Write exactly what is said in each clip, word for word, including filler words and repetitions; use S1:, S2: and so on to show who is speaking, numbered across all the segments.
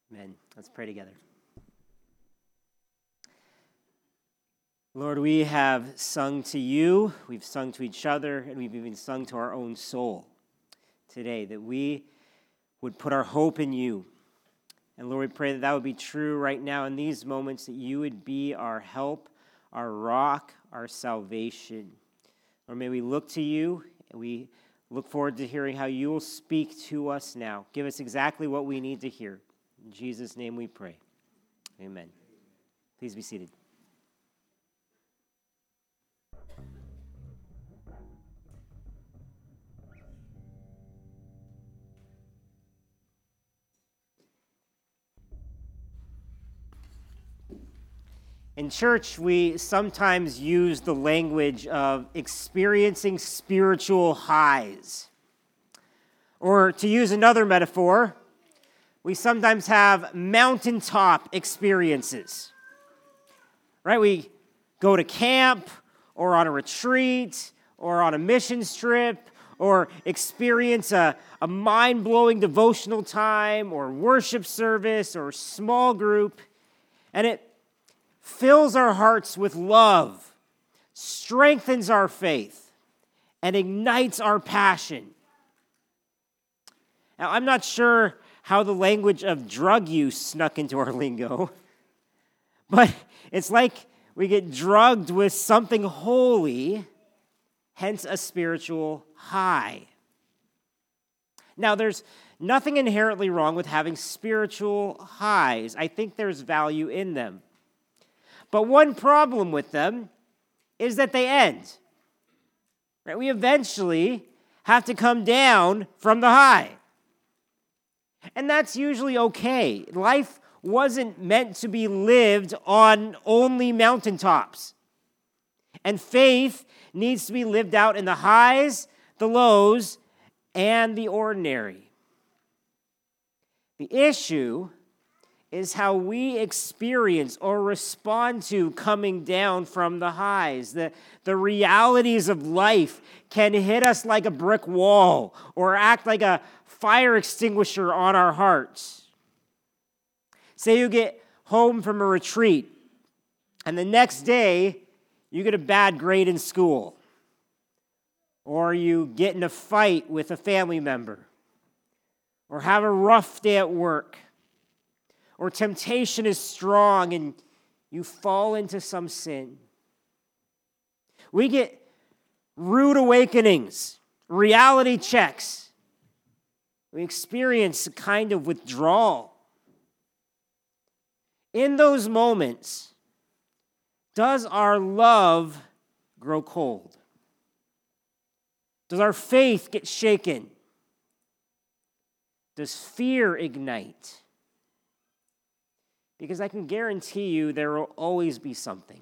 S1: Amen. Let's pray together. Lord, we have sung to you, we've sung to each other, and we've even sung to our own soul today, that we would put our hope in you. And Lord, we pray that that would be true right now in these moments, that you would be our help, our rock, our salvation. Lord, may we look to you, and we look forward to hearing how you will speak to us now. Give us exactly what we need to hear. In Jesus' name we pray. Amen. Please be seated. In church, we sometimes use the language of experiencing spiritual highs. Or to use another metaphor, we sometimes have mountaintop experiences. Right? We go to camp, or on a retreat, or on a missions trip, or experience a, a mind-blowing devotional time, or worship service, or small group, and it fills our hearts with love, strengthens our faith, and ignites our passion. Now, I'm not sure how the language of drug use snuck into our lingo, but it's like we get drugged with something holy, hence a spiritual high. Now, there's nothing inherently wrong with having spiritual highs. I think there's value in them. But one problem with them is that they end. Right? We eventually have to come down from the high. And that's usually okay. Life wasn't meant to be lived on only mountaintops. And faith needs to be lived out in the highs, the lows, and the ordinary. The issue is how we experience or respond to coming down from the highs. The, the realities of life can hit us like a brick wall or act like a fire extinguisher on our hearts. Say you get home from a retreat, and the next day you get a bad grade in school, or you get in a fight with a family member, or have a rough day at work, or temptation is strong and you fall into some sin. We get rude awakenings, reality checks. We experience a kind of withdrawal. In those moments, does our love grow cold? Does our faith get shaken? Does fear ignite? Because I can guarantee you there will always be something.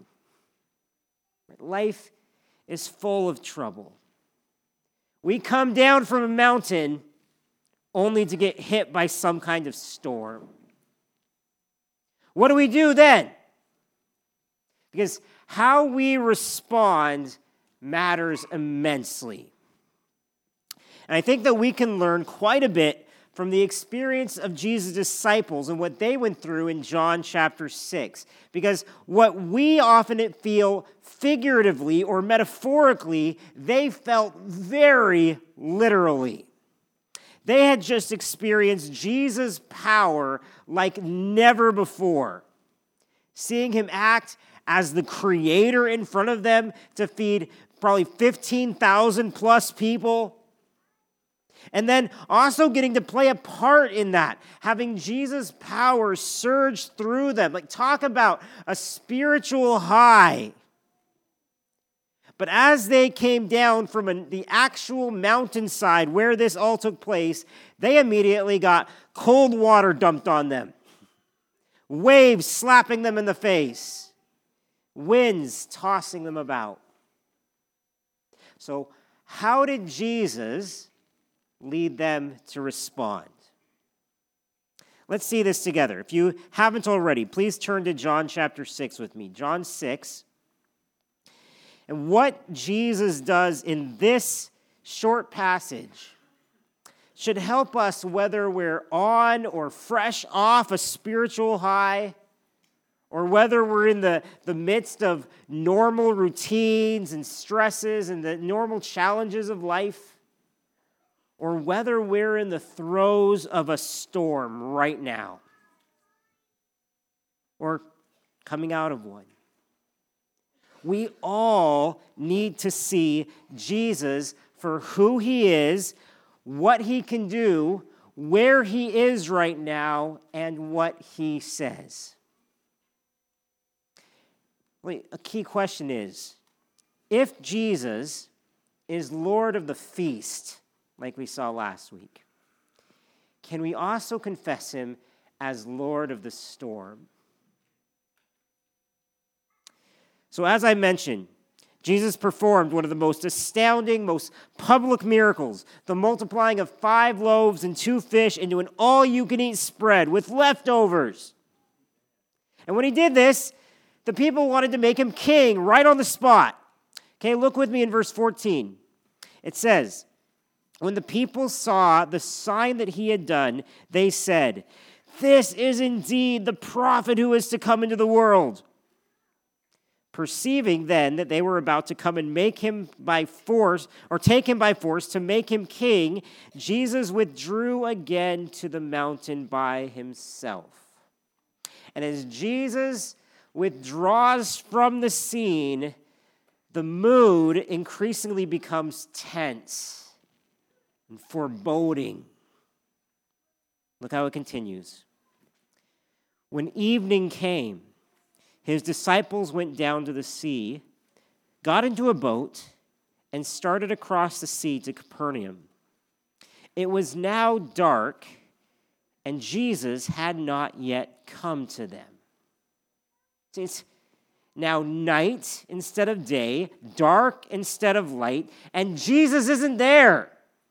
S1: Life is full of trouble. We come down from a mountain only to get hit by some kind of storm. What do we do then? Because how we respond matters immensely. And I think that we can learn quite a bit from the experience of Jesus' disciples and what they went through in John chapter six. Because what we often feel figuratively or metaphorically, they felt very literally. They had just experienced Jesus' power like never before. Seeing him act as the creator in front of them to feed probably fifteen thousand plus people. And then also getting to play a part in that, having Jesus' power surge through them. Like, talk about a spiritual high. But as they came down from a, the actual mountainside where this all took place, they immediately got cold water dumped on them, waves slapping them in the face, winds tossing them about. So, how did Jesus lead them to respond? Let's see this together. If you haven't already, please turn to John chapter six with me. John six. And what Jesus does in this short passage should help us whether we're on or fresh off a spiritual high, or whether we're in the, the midst of normal routines and stresses and the normal challenges of life, or whether we're in the throes of a storm right now, or coming out of one. We all need to see Jesus for who he is, what he can do, where he is right now, and what he says. Wait, a key question is, if Jesus is Lord of the feast, like we saw last week, can we also confess him as Lord of the storm? So as I mentioned, Jesus performed one of the most astounding, most public miracles, the multiplying of five loaves and two fish into an all-you-can-eat spread with leftovers. And when he did this, the people wanted to make him king right on the spot. Okay, look with me in verse fourteen. It says, when the people saw the sign that he had done, they said, "This is indeed the prophet who is to come into the world." Perceiving then that they were about to come and make him by force, or take him by force to make him king, Jesus withdrew again to the mountain by himself. And as Jesus withdraws from the scene, the mood increasingly becomes tense and foreboding. Look how it continues. When evening came, his disciples went down to the sea, got into a boat, and started across the sea to Capernaum. It was now dark, and Jesus had not yet come to them. See, it's now night instead of day, dark instead of light, and Jesus isn't there.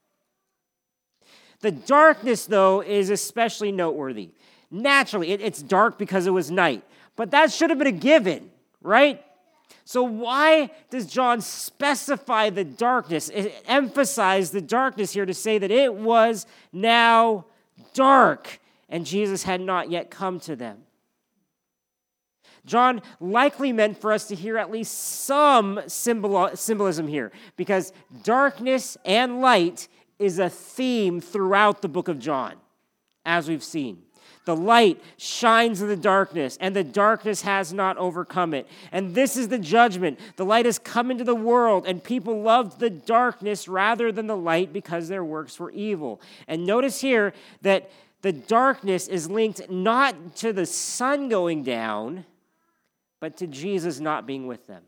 S1: The darkness, though, is especially noteworthy. Naturally, it, it's dark because it was night. But that should have been a given, right? So why does John specify the darkness, emphasize the darkness here to say that it was now dark and Jesus had not yet come to them? John likely meant for us to hear at least some symbol, symbolism here, because darkness and light is a theme throughout the book of John, as we've seen. The light shines in the darkness, and the darkness has not overcome it. And this is the judgment. The light has come into the world, and people loved the darkness rather than the light because their works were evil. And notice here that the darkness is linked not to the sun going down, but to Jesus not being with them.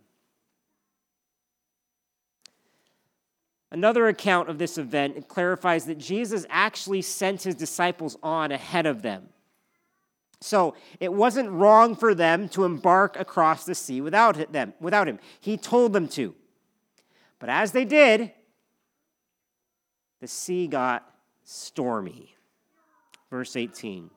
S1: Another account of this event clarifies that Jesus actually sent his disciples on ahead of them. So it wasn't wrong for them to embark across the sea without them, without him. He told them to. But as they did, the sea got stormy. Verse eighteen.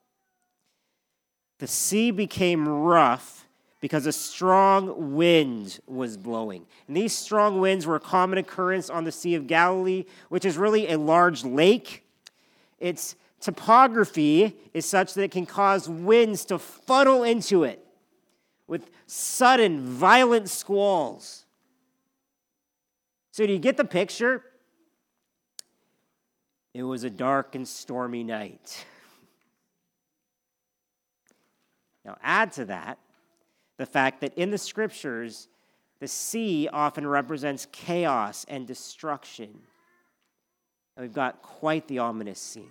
S1: The sea became rough because a strong wind was blowing. And these strong winds were a common occurrence on the Sea of Galilee, which is really a large lake. Its topography is such that it can cause winds to funnel into it with sudden, violent squalls. So do you get the picture? It was a dark and stormy night. Now add to that the fact that in the scriptures, the sea often represents chaos and destruction. And we've got quite the ominous scene.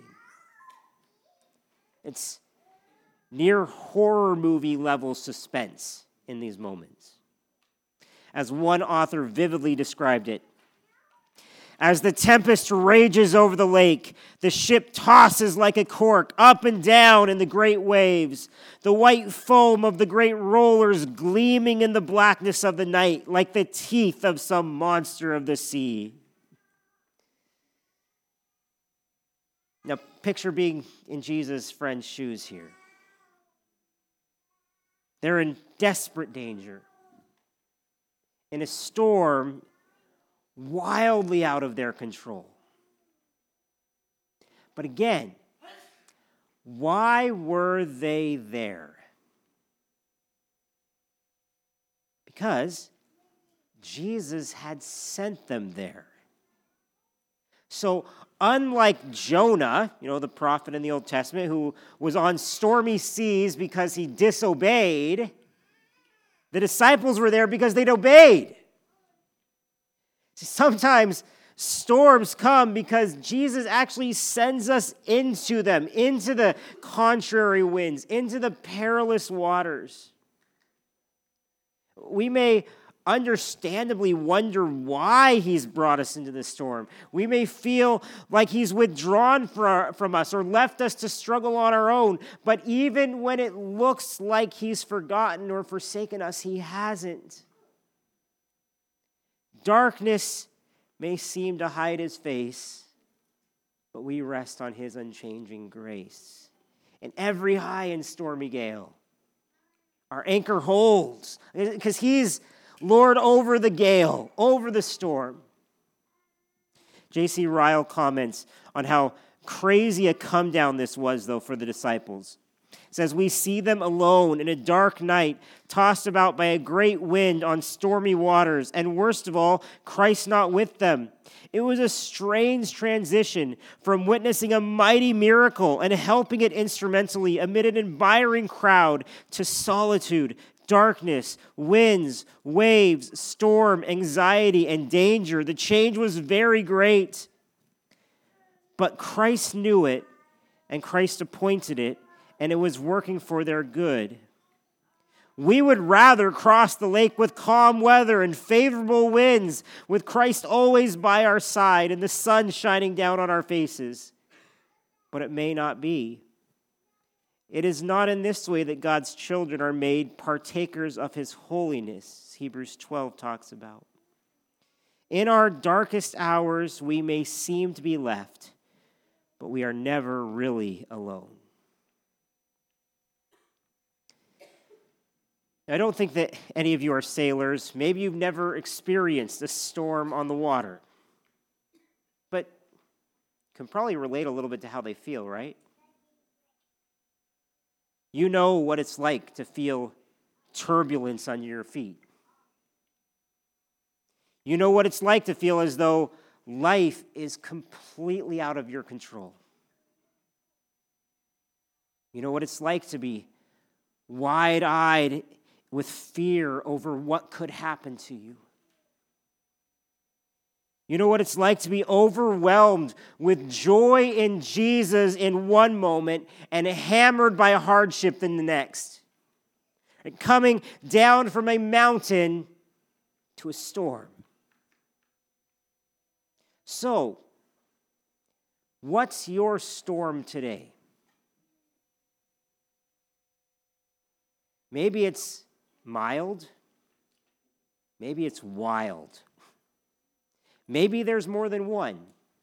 S1: It's near horror movie level suspense in these moments. As one author vividly described it, as the tempest rages over the lake, the ship tosses like a cork up and down in the great waves, the white foam of the great rollers gleaming in the blackness of the night like the teeth of some monster of the sea. Now, picture being in Jesus' friend's shoes here. They're in desperate danger. In a storm wildly out of their control. But again, why were they there? Because Jesus had sent them there. So unlike Jonah, you know, the prophet in the Old Testament who was on stormy seas because he disobeyed, the disciples were there because they'd obeyed. Sometimes storms come because Jesus actually sends us into them, into the contrary winds, into the perilous waters. We may understandably wonder why he's brought us into the storm. We may feel like he's withdrawn from us or left us to struggle on our own. But even when it looks like he's forgotten or forsaken us, he hasn't. Darkness may seem to hide his face, but we rest on his unchanging grace. In every high and stormy gale, our anchor holds because he's Lord over the gale, over the storm. J C Ryle comments on how crazy a come down this was, though, for the disciples. It says, we see them alone in a dark night, tossed about by a great wind on stormy waters, and worst of all, Christ not with them. It was a strange transition from witnessing a mighty miracle and helping it instrumentally amid an admiring crowd to solitude, darkness, winds, waves, storm, anxiety, and danger. The change was very great. But Christ knew it, and Christ appointed it, and it was working for their good. We would rather cross the lake with calm weather and favorable winds, with Christ always by our side and the sun shining down on our faces. But it may not be. It is not in this way that God's children are made partakers of his holiness, Hebrews twelve talks about. In our darkest hours, we may seem to be left, but we are never really alone. I don't think that any of you are sailors. Maybe you've never experienced a storm on the water, but you can probably relate a little bit to how they feel, right? You know what it's like to feel turbulence under your feet. You know what it's like to feel as though life is completely out of your control. You know what it's like to be wide-eyed with fear over what could happen to you. You know what it's like to be overwhelmed with joy in Jesus in one moment and hammered by hardship in the next. And coming down from a mountain to a storm. So, what's your storm today? Maybe it's mild. Maybe it's wild. Maybe there's more than one.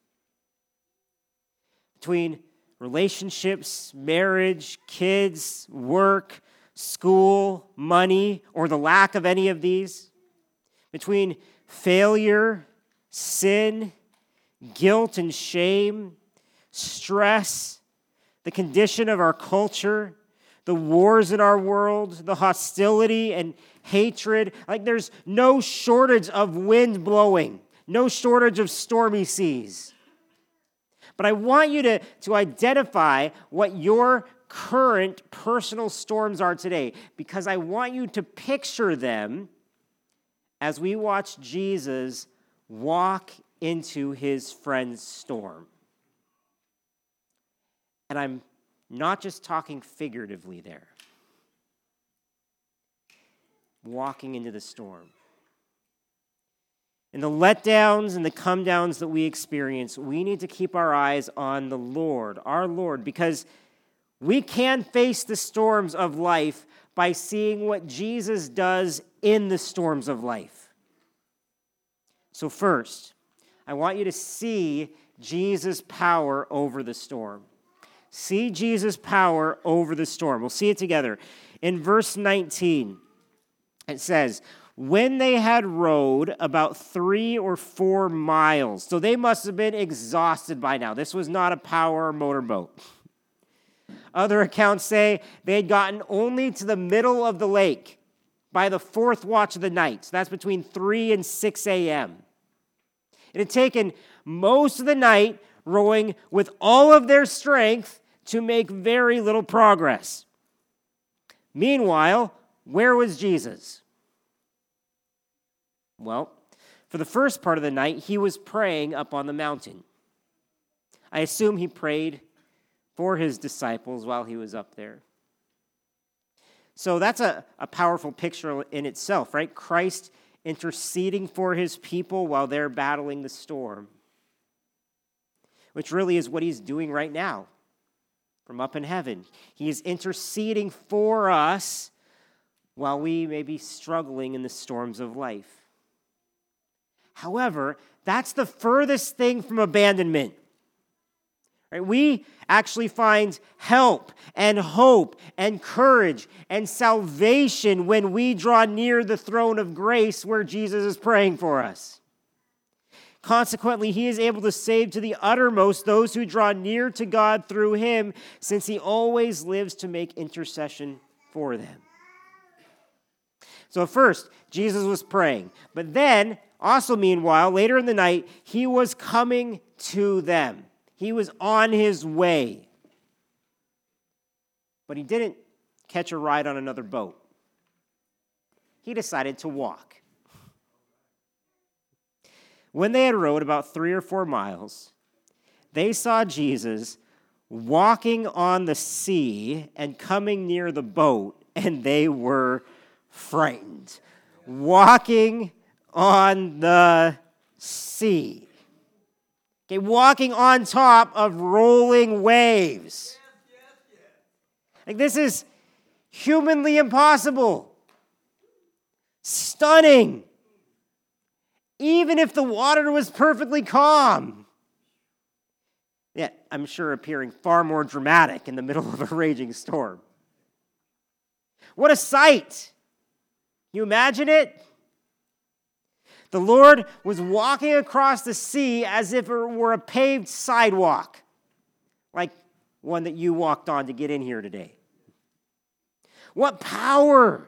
S1: Between relationships, marriage, kids, work, school, money, or the lack of any of these. Between failure, sin, guilt and shame, stress, the condition of our culture, the wars in our world, the hostility and hatred. Like there's no shortage of wind blowing. No shortage of stormy seas. But I want you to, to identify what your current personal storms are today, because I want you to picture them as we watch Jesus walk into his friend's storm. And I'm not just talking figuratively there. Walking into the storm. In the letdowns and the come downs that we experience, we need to keep our eyes on the Lord, our Lord, because we can face the storms of life by seeing what Jesus does in the storms of life. So first, I want you to see Jesus' power over the storm. See Jesus' power over the storm. We'll see it together. In verse nineteen, it says, When they had rowed about three or four miles, so they must have been exhausted by now. This was not a power motorboat. Other accounts say they had gotten only to the middle of the lake by the fourth watch of the night. So that's between three and six a.m. It had taken most of the night rowing with all of their strength to make very little progress. Meanwhile, where was Jesus? Well, for the first part of the night, he was praying up on the mountain. I assume he prayed for his disciples while he was up there. So that's a, a powerful picture in itself, right? Christ interceding for his people while they're battling the storm, which really is what he's doing right now from up in heaven. He is interceding for us while we may be struggling in the storms of life. However, that's the furthest thing from abandonment. Right? We actually find help and hope and courage and salvation when we draw near the throne of grace where Jesus is praying for us. Consequently, he is able to save to the uttermost those who draw near to God through him, since he always lives to make intercession for them. So first, Jesus was praying, but then also, meanwhile, later in the night, he was coming to them. He was on his way. But he didn't catch a ride on another boat. He decided to walk. When they had rowed about three or four miles, they saw Jesus walking on the sea and coming near the boat, and they were frightened. Walking on the sea. Okay, walking on top of rolling waves. Like, this is humanly impossible. Stunning. Even if the water was perfectly calm. Yet, I'm sure appearing far more dramatic in the middle of a raging storm. What a sight. Can you imagine it? The Lord was walking across the sea as if it were a paved sidewalk, like one that you walked on to get in here today. What power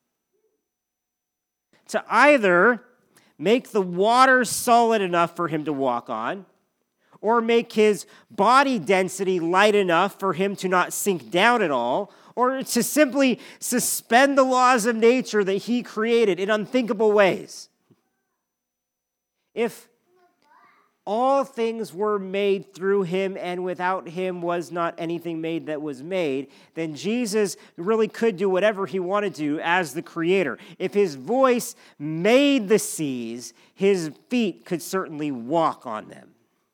S1: to either make the water solid enough for him to walk on, or make his body density light enough for him to not sink down at all, or to simply suspend the laws of nature that he created in unthinkable ways. If all things were made through him, and without him was not anything made that was made, then Jesus really could do whatever he wanted to as the creator. If his voice made the seas, his feet could certainly walk on them.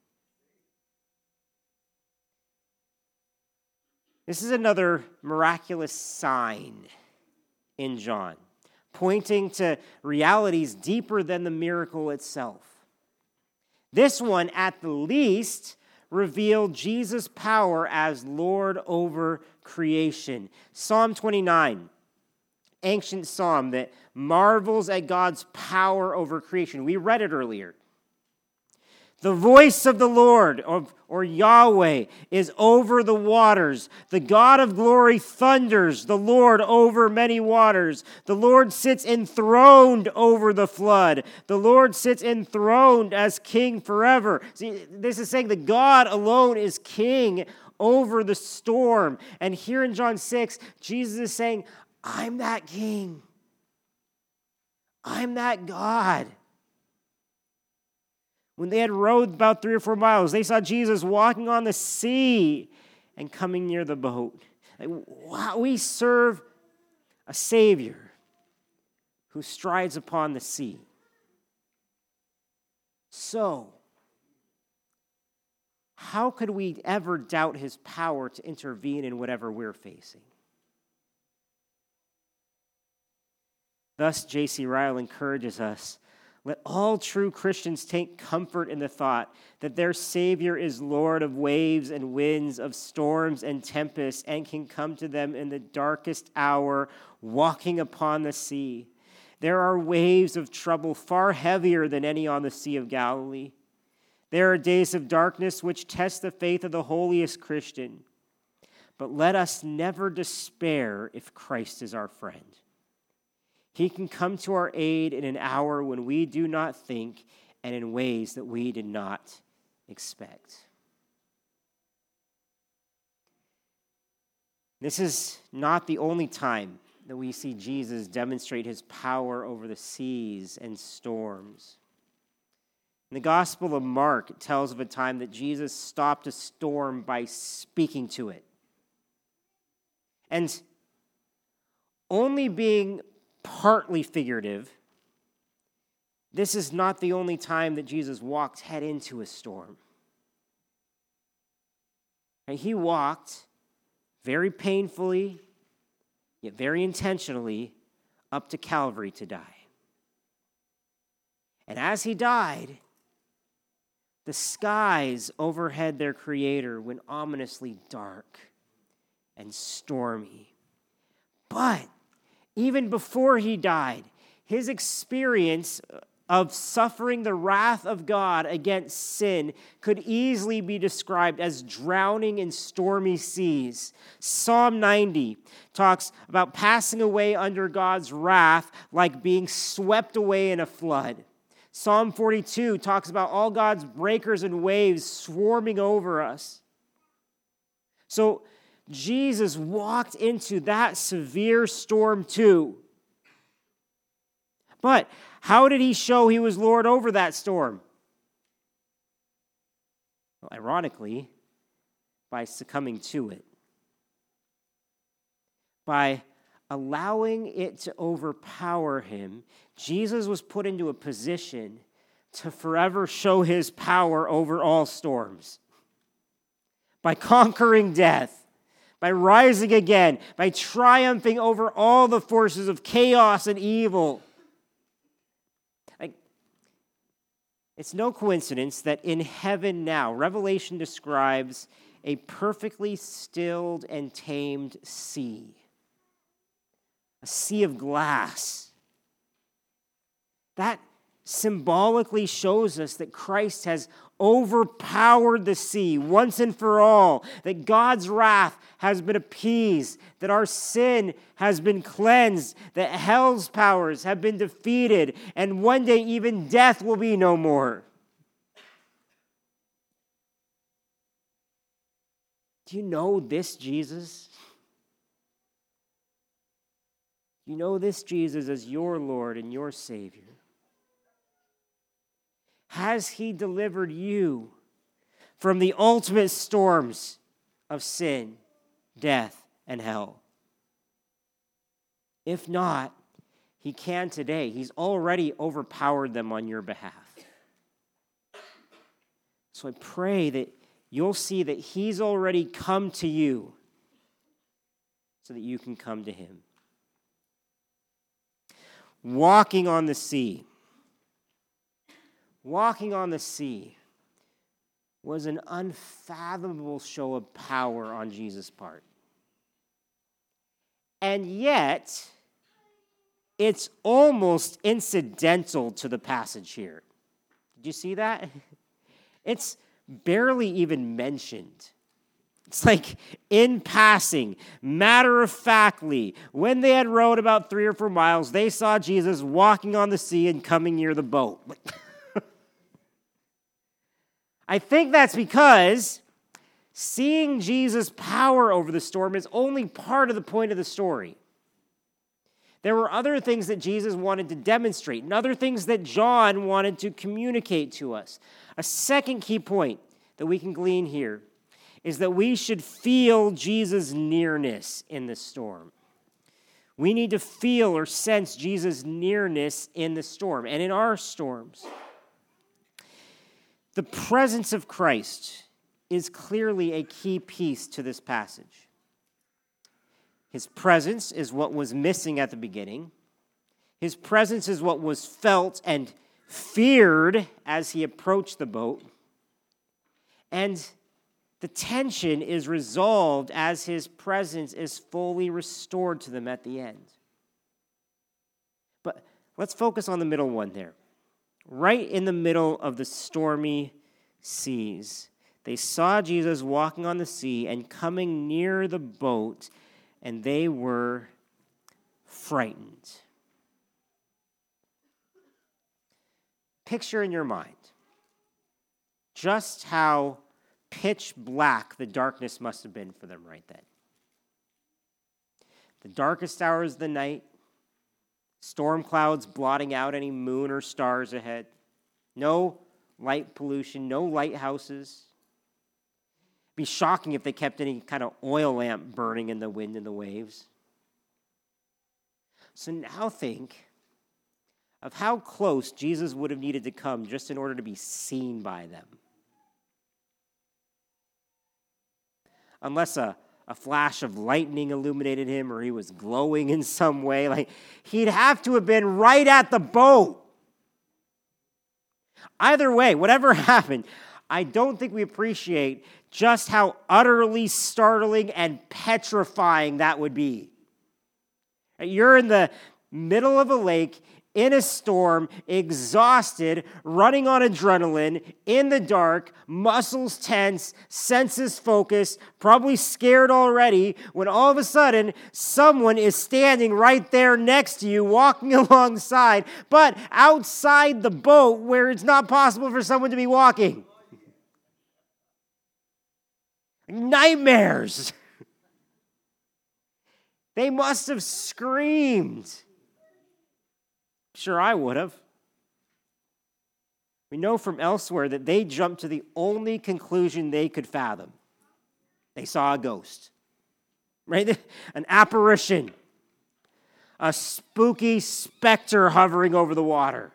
S1: This is another miraculous sign in John, pointing to realities deeper than the miracle itself. This one, at the least, revealed Jesus' power as Lord over creation. Psalm twenty-nine, ancient psalm that marvels at God's power over creation. We read it earlier. The voice of the Lord, or Yahweh, is over the waters. The God of glory thunders, the Lord over many waters. The Lord sits enthroned over the flood. The Lord sits enthroned as king forever. See, this is saying that God alone is king over the storm. And here in John six, Jesus is saying, I'm that king. I'm that God. When they had rowed about three or four miles, they saw Jesus walking on the sea and coming near the boat. Like, wow, we serve a Savior who strides upon the sea. So, how could we ever doubt his power to intervene in whatever we're facing? Thus, J C Ryle encourages us, let all true Christians take comfort in the thought that their Savior is Lord of waves and winds, of storms and tempests, and can come to them in the darkest hour, walking upon the sea. There are waves of trouble far heavier than any on the Sea of Galilee. There are days of darkness which test the faith of the holiest Christian. But let us never despair if Christ is our friend. He can come to our aid in an hour when we do not think and in ways that we did not expect. This is not the only time that we see Jesus demonstrate his power over the seas and storms. In the Gospel of Mark, it tells of a time that Jesus stopped a storm by speaking to it. And only being partly figurative, this is not the only time that Jesus walked head into a storm. And he walked very painfully, yet very intentionally, up to Calvary to die. And as he died, the skies overhead their Creator went ominously dark and stormy. But even before he died, his experience of suffering the wrath of God against sin could easily be described as drowning in stormy seas. Psalm ninety talks about passing away under God's wrath like being swept away in a flood. Psalm forty-two talks about all God's breakers and waves swarming over us. So Jesus walked into that severe storm too. But how did he show he was Lord over that storm? Well, ironically, by succumbing to it. By allowing it to overpower him, Jesus was put into a position to forever show his power over all storms. By conquering death, by rising again, by triumphing over all the forces of chaos and evil. Like, it's no coincidence that in heaven now, Revelation describes a perfectly stilled and tamed sea. A sea of glass. That symbolically shows us that Christ has overpowered the sea once and for all, that God's wrath has been appeased, that our sin has been cleansed, that hell's powers have been defeated, and one day even death will be no more. Do you know this Jesus? You know this Jesus as your Lord and your Savior? Has he delivered you from the ultimate storms of sin, death, and hell? If not, he can today. He's already overpowered them on your behalf. So I pray that you'll see that he's already come to you so that you can come to him. Walking on the sea. Walking on the sea was an unfathomable show of power on Jesus' part. And yet, it's almost incidental to the passage here. Did you see that? It's barely even mentioned. It's like in passing, matter-of-factly, when they had rowed about three or four miles, they saw Jesus walking on the sea and coming near the boat. I think that's because seeing Jesus' power over the storm is only part of the point of the story. There were other things that Jesus wanted to demonstrate and other things that John wanted to communicate to us. A second key point that we can glean here is that we should feel Jesus' nearness in the storm. We need to feel or sense Jesus' nearness in the storm and in our storms. The presence of Christ is clearly a key piece to this passage. His presence is what was missing at the beginning. His presence is what was felt and feared as he approached the boat. And the tension is resolved as his presence is fully restored to them at the end. But Let's focus on the middle one there. Right in the middle of the stormy seas, they saw Jesus walking on the sea and coming near the boat, and they were frightened. Picture in your mind just how pitch black the darkness must have been for them right then. The darkest hours of the night, storm clouds blotting out any moon or stars ahead, no light pollution, no lighthouses. It'd be shocking if they kept any kind of oil lamp burning in the wind and the waves. So now think of how close Jesus would have needed to come just in order to be seen by them. Unless a, a flash of lightning illuminated him or he was glowing in some way, like he'd have to have been right at the boat. Either way, whatever happened, I don't think we appreciate just how utterly startling and petrifying that would be. You're in the middle of a lake, in a storm, exhausted, running on adrenaline, in the dark, muscles tense, senses focused, probably scared already, when all of a sudden someone is standing right there next to you, walking alongside, but outside the boat where it's not possible for someone to be walking. Nightmares. They must have screamed. Sure, I would have. We know from elsewhere that they jumped to the only conclusion they could fathom. They saw a ghost, right? An apparition, a spooky specter hovering over the water.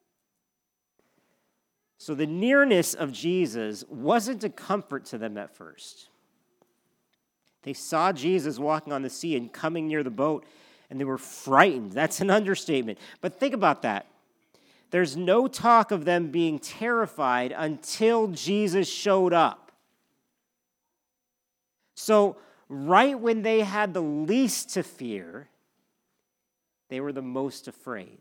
S1: So the nearness of Jesus wasn't a comfort to them at first. They saw Jesus walking on the sea and coming near the boat, and they were frightened. That's an understatement. But think about that. There's no talk of them being terrified until Jesus showed up. So right when they had the least to fear, they were the most afraid.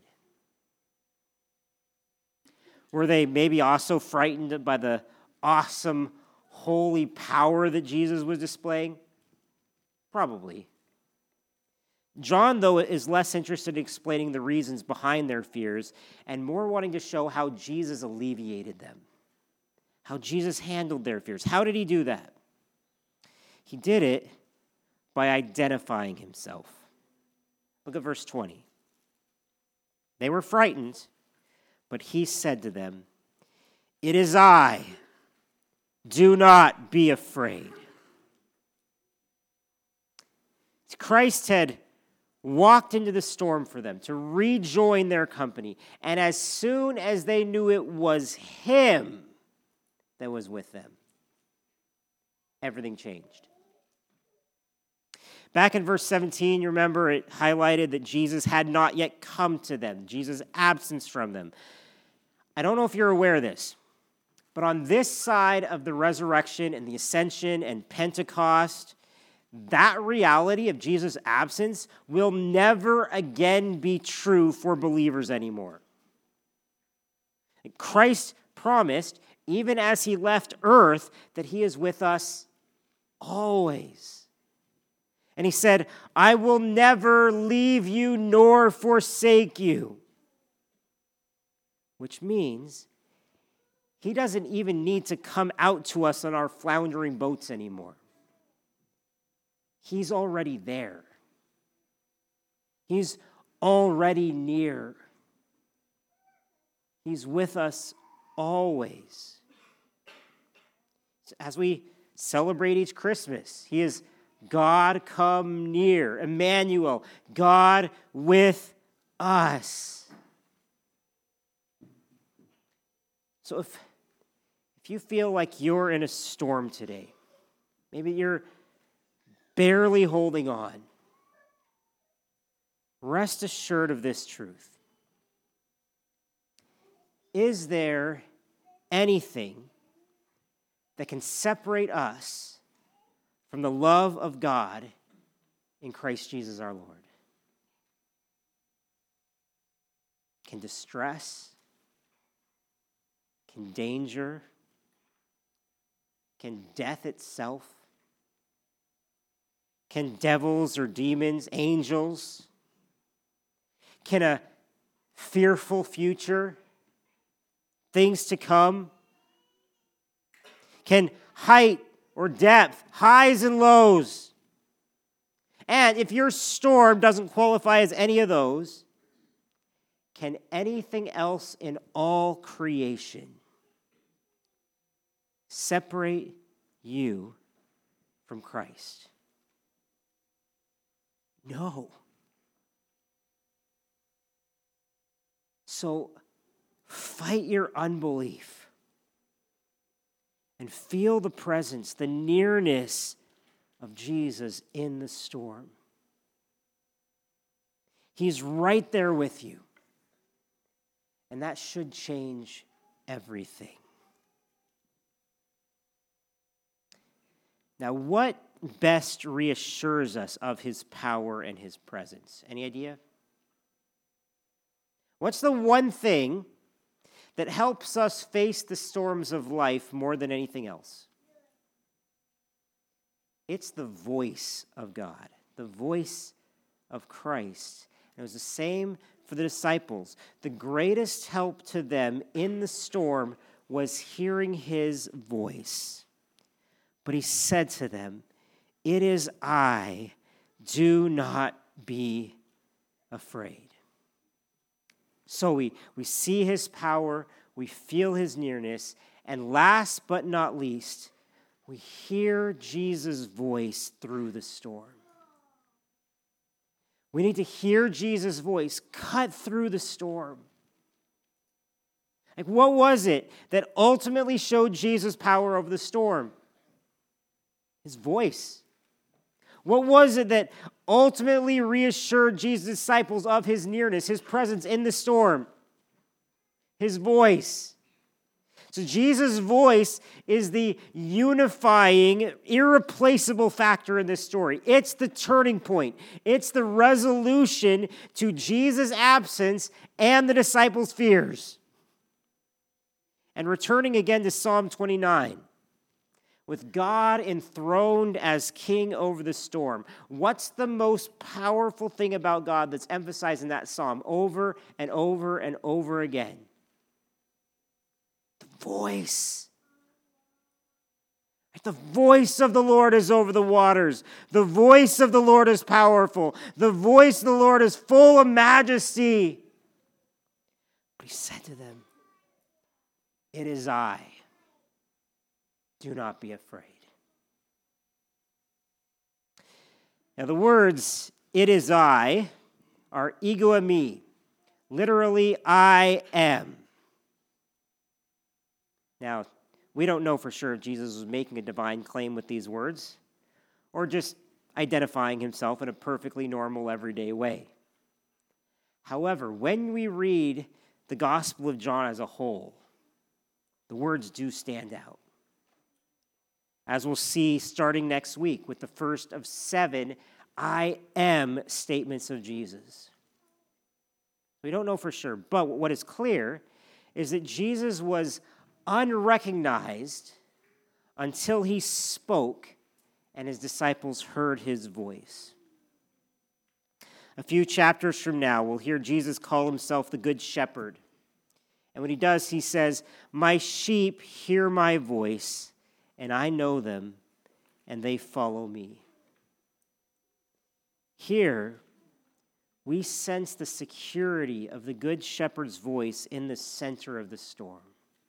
S1: Were they maybe also frightened by the awesome, holy power that Jesus was displaying? Probably. John, though, is less interested in explaining the reasons behind their fears and more wanting to show how Jesus alleviated them, how Jesus handled their fears. How did he do that? He did it by identifying himself. Look at verse twenty. They were frightened, but he said to them, "It is I. Do not be afraid." Christ had walked into the storm for them to rejoin their company. And as soon as they knew it was him that was with them, everything changed. Back in verse seventeen, you remember it highlighted that Jesus had not yet come to them, Jesus' absence from them. I don't know if you're aware of this, but on this side of the resurrection and the ascension and Pentecost, that reality of Jesus' absence will never again be true for believers anymore. Christ promised, even as he left earth, that he is with us always. And he said, "I will never leave you nor forsake you." Which means he doesn't even need to come out to us on our floundering boats anymore. He's already there. He's already near. He's with us always. As we celebrate each Christmas, he is God come near, Emmanuel, God with us. So if, if you feel like you're in a storm today, maybe you're barely holding on, rest assured of this truth. Is there anything that can separate us from the love of God in Christ Jesus our Lord? Can distress, can danger, can death itself, can devils or demons, angels, can a fearful future, things to come, can height or depth, highs and lows. And if your storm doesn't qualify as any of those, can anything else in all creation separate you from Christ? No. So fight your unbelief and feel the presence, the nearness of Jesus in the storm. He's right there with you. And that should change everything. Now, what best reassures us of his power and his presence? Any idea? What's the one thing that helps us face the storms of life more than anything else? It's the voice of God, the voice of Christ. And it was the same for the disciples. The greatest help to them in the storm was hearing his voice. But he said to them, "It is I, do not be afraid." So we, we see his power, we feel his nearness, and last but not least, we hear Jesus' voice through the storm. We need to hear Jesus' voice cut through the storm. Like, what was it that ultimately showed Jesus' power over the storm? His voice. What was it that ultimately reassured Jesus' disciples of his nearness, his presence in the storm? His voice. So Jesus' voice is the unifying, irreplaceable factor in this story. It's the turning point. It's the resolution to Jesus' absence and the disciples' fears. And returning again to Psalm twenty-nine, with God enthroned as king over the storm, what's the most powerful thing about God that's emphasized in that psalm over and over and over again? Voice. The voice of the Lord is over the waters. The voice of the Lord is powerful. The voice of the Lord is full of majesty. But he said to them, "It is I. Do not be afraid." Now the words, "it is I," are ego eimi, literally, I am. Now, we don't know for sure if Jesus was making a divine claim with these words or just identifying himself in a perfectly normal, everyday way. However, when we read the Gospel of John as a whole, the words do stand out. As we'll see starting next week with the first of seven I am statements of Jesus. We don't know for sure, but what is clear is that Jesus was unrecognized until he spoke and his disciples heard his voice. A few chapters from now, we'll hear Jesus call himself the Good Shepherd. And when he does, he says, "My sheep hear my voice, and I know them, and they follow me." Here, we sense the security of the Good Shepherd's voice in the center of the storm.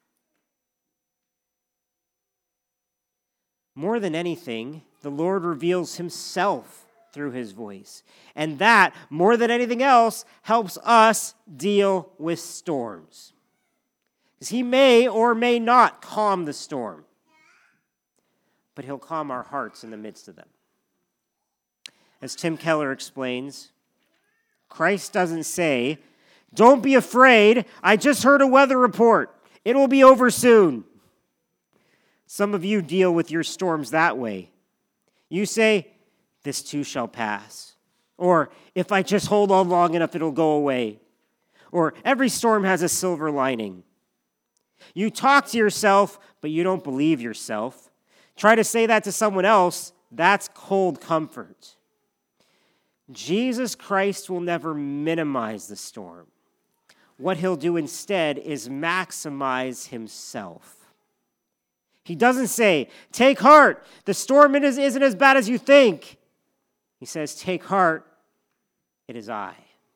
S1: More than anything, the Lord reveals himself through his voice. And that, more than anything else, helps us deal with storms. Because he may or may not calm the storm, but he'll calm our hearts in the midst of them. As Tim Keller explains, Christ doesn't say, "Don't be afraid, I just heard a weather report. It will be over soon." Some of you deal with your storms that way. You say, "This too shall pass." Or, "If I just hold on long enough, it'll go away." Or every storm has a silver lining. You talk to yourself, but you don't believe yourself. Try to say that to someone else, that's cold comfort. Jesus Christ will never minimize the storm. What he'll do instead is maximize himself. He doesn't say, take heart, the storm isn't as bad as you think. He says, take heart, it is I.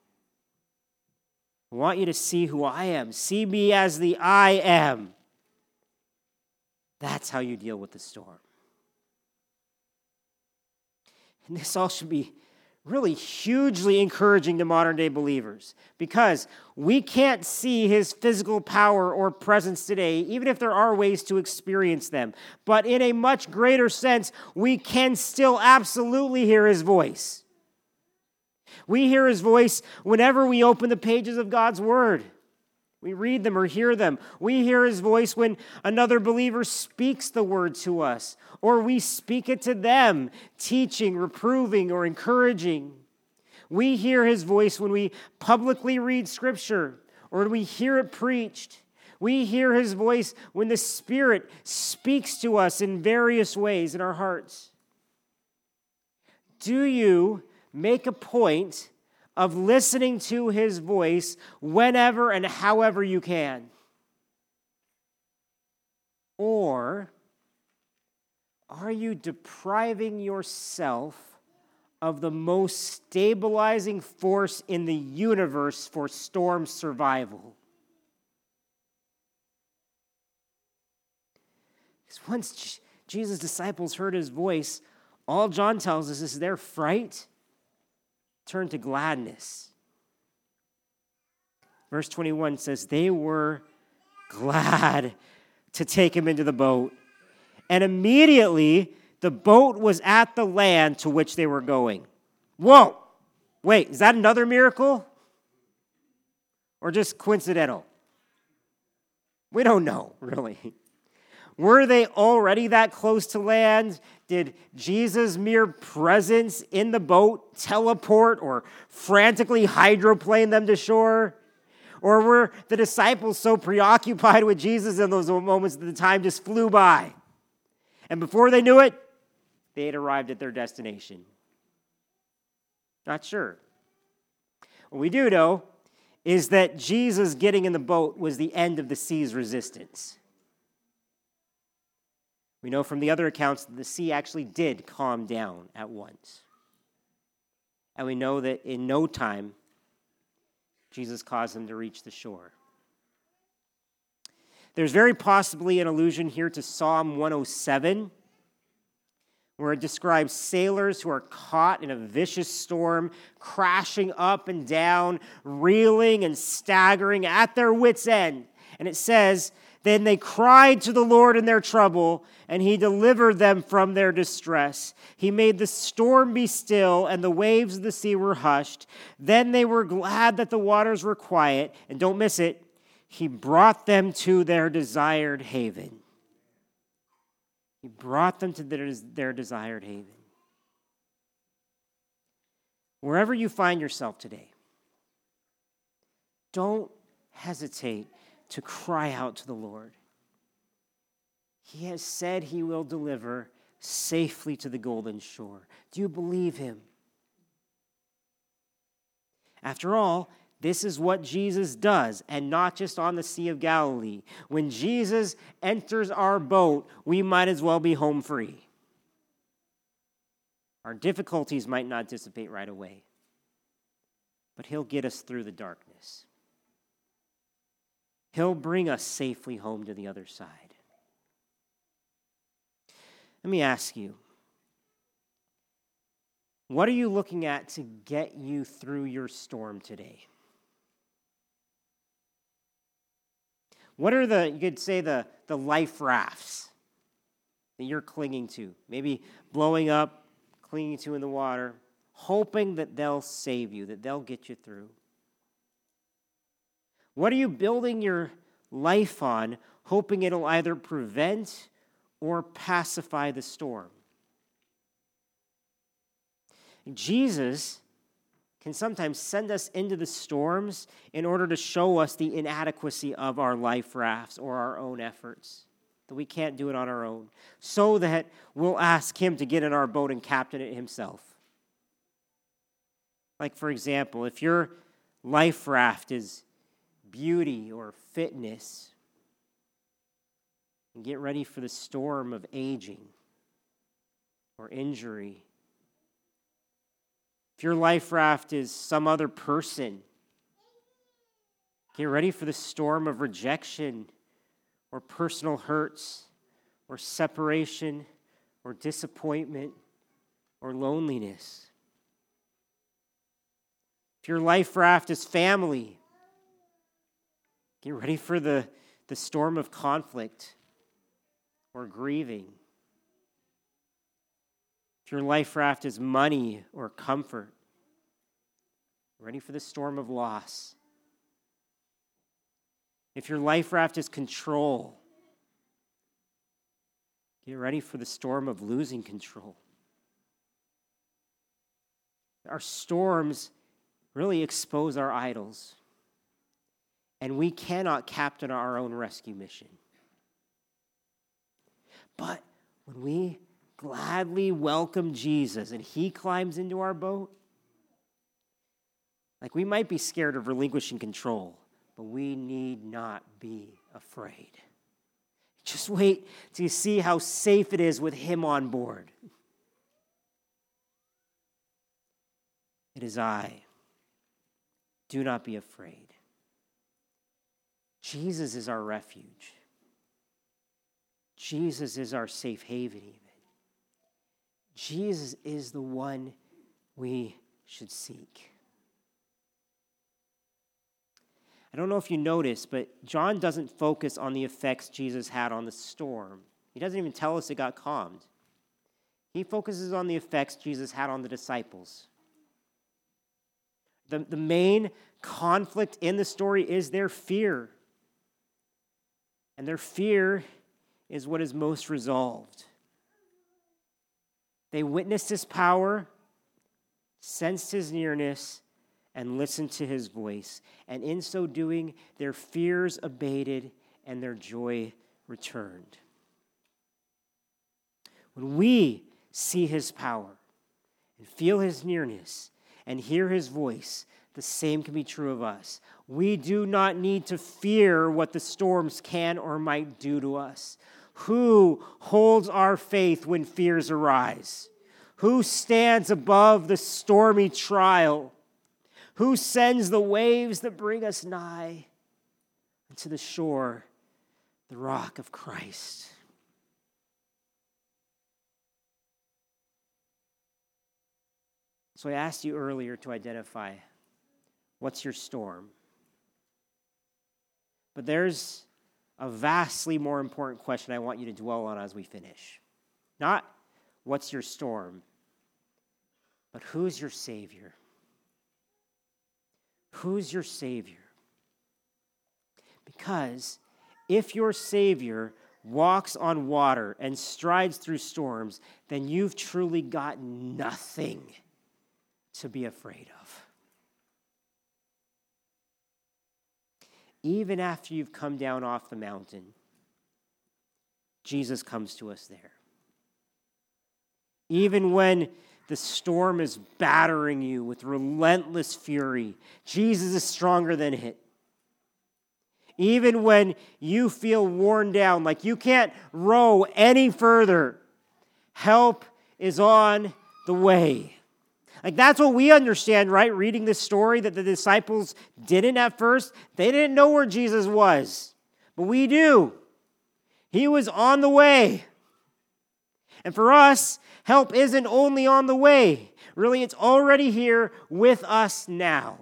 S1: I want you to see who I am. See me as the I am. That's how you deal with the storm. And this all should be really hugely encouraging to modern day believers because we can't see his physical power or presence today, even if there are ways to experience them. But in a much greater sense, we can still absolutely hear his voice. We hear his voice whenever we open the pages of God's word. We read them or hear them. We hear his voice when another believer speaks the word to us, or we speak it to them, teaching, reproving, or encouraging. We hear his voice when we publicly read scripture, or when we hear it preached. We hear his voice when the Spirit speaks to us in various ways in our hearts. Do you make a point of listening to his voice whenever and however you can? Or are you depriving yourself of the most stabilizing force in the universe for storm survival? Because once Jesus' disciples heard his voice, all John tells us is their fright turned to gladness. Verse twenty-one says, they were glad to take him into the boat. And immediately the boat was at the land to which they were going. Whoa! Wait, is that another miracle? Or just coincidental? We don't know, really. Were they already that close to land? Did Jesus' mere presence in the boat teleport or frantically hydroplane them to shore? Or were the disciples so preoccupied with Jesus in those moments that the time just flew by? And before they knew it, they had arrived at their destination. Not sure. What we do know is that Jesus getting in the boat was the end of the sea's resistance. We know from the other accounts that the sea actually did calm down at once. And we know that in no time, Jesus caused them to reach the shore. There's very possibly an allusion here to Psalm one oh seven, where it describes sailors who are caught in a vicious storm, crashing up and down, reeling and staggering at their wits' end. And it says, then they cried to the Lord in their trouble, and he delivered them from their distress. He made the storm be still, and the waves of the sea were hushed. Then they were glad that the waters were quiet. And don't miss it, he brought them to their desired haven. He brought them to their, their desired haven. Wherever you find yourself today, don't hesitate to cry out to the Lord. He has said he will deliver safely to the golden shore. Do you believe him? After all, this is what Jesus does, and not just on the Sea of Galilee. When Jesus enters our boat, we might as well be home free. Our difficulties might not dissipate right away, but he'll get us through the darkness. He'll bring us safely home to the other side. Let me ask you, what are you looking at to get you through your storm today? What are the, you could say, the, the life rafts that you're clinging to? Maybe blowing up, clinging to in the water, hoping that they'll save you, that they'll get you through. What are you building your life on, hoping it'll either prevent or pacify the storm? Jesus can sometimes send us into the storms in order to show us the inadequacy of our life rafts or our own efforts, that we can't do it on our own, so that we'll ask him to get in our boat and captain it himself. Like, for example, if your life raft is beauty or fitness, and get ready for the storm of aging or injury. If your life raft is some other person, get ready for the storm of rejection or personal hurts or separation or disappointment or loneliness. If your life raft is family, get ready for the, the storm of conflict or grieving. If your life raft is money or comfort, ready for the storm of loss. If your life raft is control, get ready for the storm of losing control. Our storms really expose our idols, and we cannot captain our own rescue mission. But when we gladly welcome Jesus and he climbs into our boat, like, we might be scared of relinquishing control, but we need not be afraid. Just wait till you see how safe it is with him on board. It is I. Do not be afraid. Jesus is our refuge. Jesus is our safe haven even. Jesus is the one we should seek. I don't know if you noticed, but John doesn't focus on the effects Jesus had on the storm. He doesn't even tell us it got calmed. He focuses on the effects Jesus had on the disciples. The, the main conflict in the story is their fear. And their fear is what is most resolved. They witnessed his power, sensed his nearness, and listened to his voice. And in so doing, their fears abated and their joy returned. When we see his power and feel his nearness and hear his voice, the same can be true of us. We do not need to fear what the storms can or might do to us. Who holds our faith when fears arise? Who stands above the stormy trial? Who sends the waves that bring us nigh unto the shore, the rock of Christ? So I asked you earlier to identify what's your storm. But there's a vastly more important question I want you to dwell on as we finish. Not what's your storm, but who's your Savior? Who's your Savior? Because if your Savior walks on water and strides through storms, then you've truly got nothing to be afraid of. Even after you've come down off the mountain, Jesus comes to us there. Even when the storm is battering you with relentless fury, Jesus is stronger than it. Even when you feel worn down, like you can't row any further, help is on the way. Like, that's what we understand, right? Reading this story that the disciples didn't at first. They didn't know where Jesus was, but we do. He was on the way. And for us, help isn't only on the way. Really, it's already here with us now.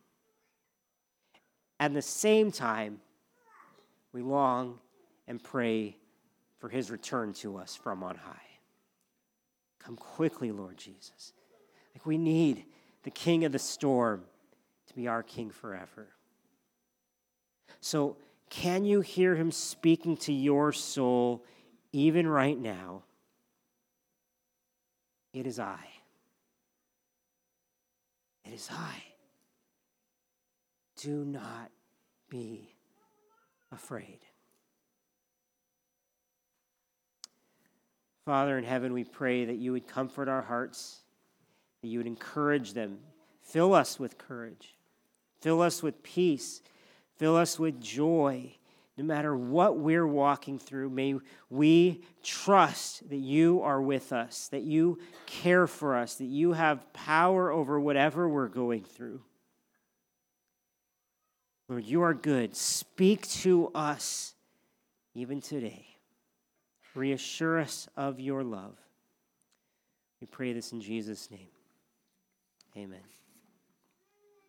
S1: At the same time, we long and pray for his return to us from on high. Come quickly, Lord Jesus. Like, we need the King of the storm to be our King forever. So, can you hear him speaking to your soul even right now? It is I. It is I. Do not be afraid. Father in heaven, we pray that you would comfort our hearts, that you would encourage them. Fill us with courage. Fill us with peace. Fill us with joy. No matter what we're walking through, may we trust that you are with us, that you care for us, that you have power over whatever we're going through. Lord, you are good. Speak to us even today. Reassure us of your love. We pray this in Jesus' name. Amen.